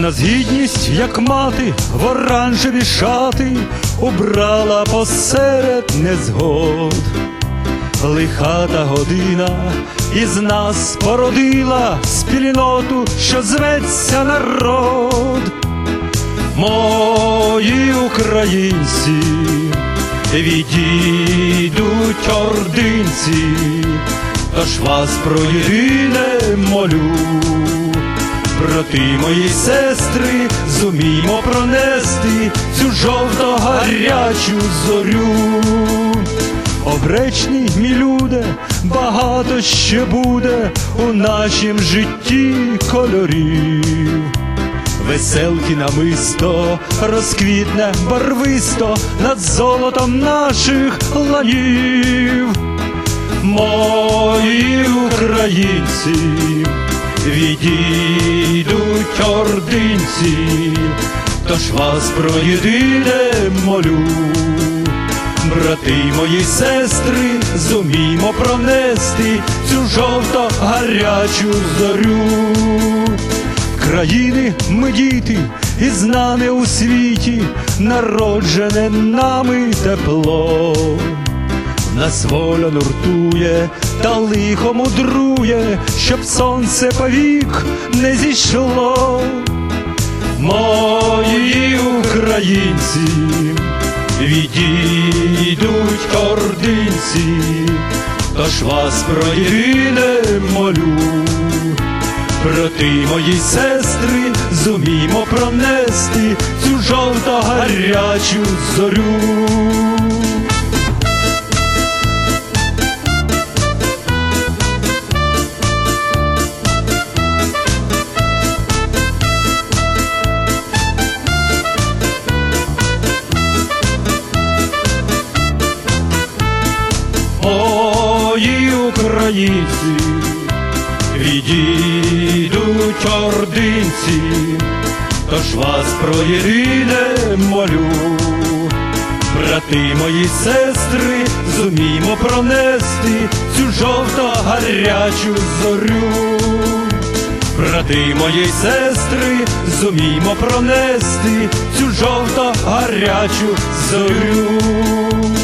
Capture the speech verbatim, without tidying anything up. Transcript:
нас гідність, як мати, в оранжеві шати убрала посеред незгод. Лиха та година із нас породила спільноту, що зветься народ. Мої українці, відійдуть ординці, тож вас про єдине молю. Брати мої сестри, зуміймо пронести цю жовто-гарячу зорю. Обречні, мій люде, багато ще буде у нашім житті кольорів. Веселки намисто розквітне барвисто над золотом наших ланів. Мої українці, відійдуть ординці, тож вас про єдине молю. Брати мої сестри, зуміймо пронести цю жовто-гарячу зорю. Країни ми діти, і знане у світі, народжене нами тепло. Нас воля нуртує та лихо мудрує, щоб сонце повік не зійшло. Мої українці, відійдуть ординці, тож вас про єдине молю. Брати мої сестри, зуміймо пронести цю жовто-гарячу зорю. Мої українці, відійдуть ординці, тож вас про єдине молю. Брати мої сестри, зуміймо пронести цю жовто-гарячу зорю. Брати мої сестри, зуміймо пронести цю жовто-гарячу зорю.